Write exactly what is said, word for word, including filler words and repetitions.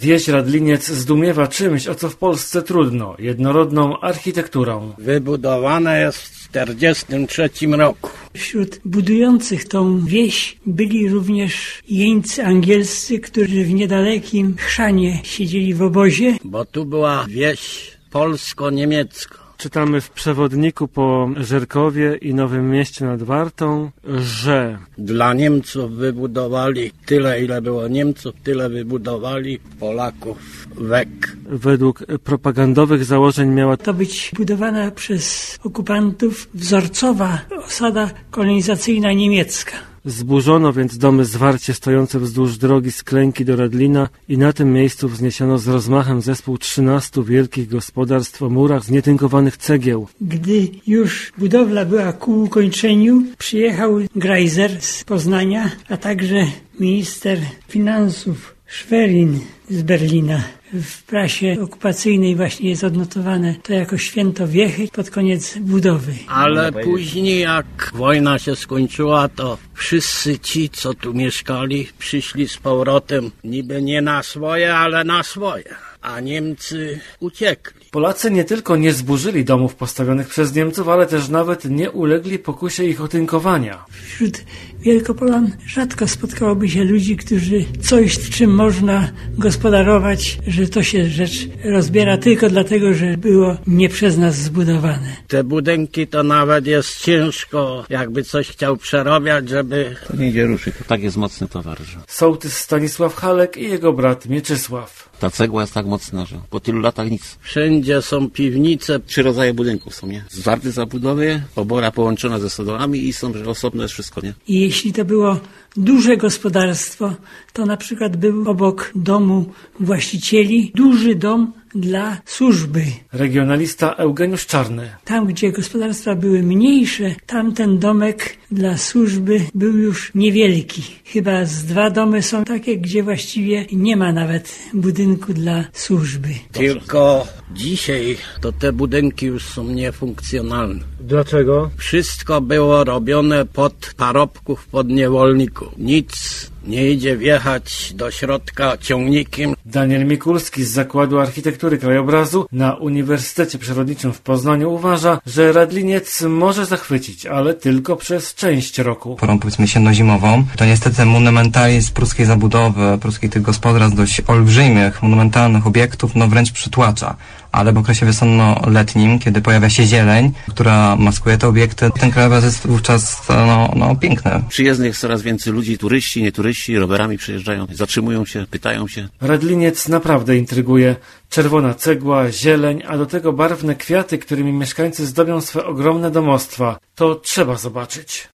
Wieś Radliniec zdumiewa czymś, o co w Polsce trudno, jednorodną architekturą. Wybudowane jest w czterdziestym trzecim roku. Wśród budujących tą wieś byli również jeńcy angielscy, którzy w niedalekim Chrzanie siedzieli w obozie. Bo tu była wieś polsko-niemiecka. Czytamy w przewodniku po Żerkowie i Nowym Mieście nad Wartą, że Dla Niemców wybudowali tyle, ile było Niemców, tyle wybudowali Polaków wek. według propagandowych założeń miała To być budowana przez okupantów wzorcowa osada kolonizacyjna niemiecka. Zburzono więc domy zwarcie stojące wzdłuż drogi z Klęki do Radlina i na tym miejscu wzniesiono z rozmachem zespół trzynastu wielkich gospodarstw o murach z nietynkowanych cegieł. Gdy już budowla była ku ukończeniu, przyjechał Greiser z Poznania, a także minister finansów Schwerin z Berlina. W prasie okupacyjnej właśnie jest odnotowane to jako święto wiechy pod koniec budowy. Ale później jak wojna się skończyła, to wszyscy ci, co tu mieszkali, przyszli z powrotem niby nie na swoje, ale na swoje. A Niemcy uciekli. Polacy nie tylko nie zburzyli domów postawionych przez Niemców, ale też nawet nie ulegli pokusie ich otynkowania. Wśród Wielkopolan rzadko spotkałoby się ludzi, którzy coś, w czym można gospodarować, że to się rzecz rozbiera tylko dlatego, że było nie przez nas zbudowane. Te budynki to nawet jest ciężko, jakby coś chciał przerabiać, żeby... To nie idzie ruszyć, to tak jest mocny towar, że... Sołtys Stanisław Halek i jego brat Mieczysław. Ta cegła jest tak mocna, że po tylu latach nic. Wszędzie są piwnice. Trzy rodzaje budynków są, nie? Zwarty zabudowy, obora połączona ze stodołami i są, że osobno jest wszystko, nie? I jeśli to było duże gospodarstwo, to na przykład był obok domu właścicieli duży dom dla służby. Regionalista Eugeniusz Czarny. Tam, gdzie gospodarstwa były mniejsze, tam ten domek dla służby był już niewielki. Chyba z dwa domy są takie, gdzie właściwie nie ma nawet budynku dla służby. Tylko dzisiaj to te budynki już są niefunkcjonalne. Dlaczego? Wszystko było robione pod parobków, pod niewolników. Nic nie idzie wjechać do środka ciągnikiem. Daniel Mikulski z Zakładu Architektury Krajobrazu na Uniwersytecie Przyrodniczym w Poznaniu uważa, że Radliniec może zachwycić, ale tylko przez część roku. Porą powiedzmy jesienno-zimową, to niestety monumentalizm pruskiej zabudowy, pruskich tych gospodarstw dość olbrzymich, monumentalnych obiektów, no wręcz przytłacza. Ale w okresie wiosenno-letnim, kiedy pojawia się zieleń, która maskuje te obiekty, ten krajobraz jest wówczas no, no, piękny. Przyjezdnych jest coraz więcej ludzi, turyści, nie turyści, rowerami przyjeżdżają, zatrzymują się, pytają się. Radliniec naprawdę intryguje. Czerwona cegła, zieleń, a do tego barwne kwiaty, którymi mieszkańcy zdobią swe ogromne domostwa. To trzeba zobaczyć.